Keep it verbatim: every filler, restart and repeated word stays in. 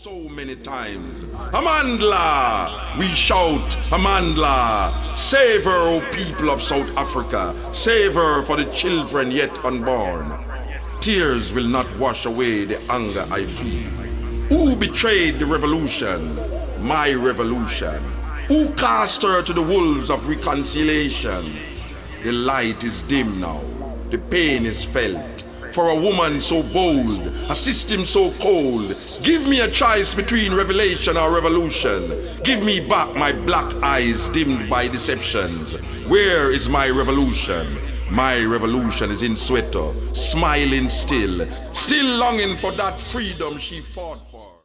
so many times. Amandla, we shout, Amandla, save her, O people of South Africa, save her for the children yet unborn. Tears will not wash away the anger I feel. Who betrayed the revolution? My revolution. Who cast her to the wolves of reconciliation? The light is dim now, the pain is felt. For a woman so bold, a system so cold, give me a choice between revelation or revolution. Give me back my black eyes dimmed by deceptions. Where is my revolution? My revolution is in Soweto, smiling still, still longing for that freedom she fought for.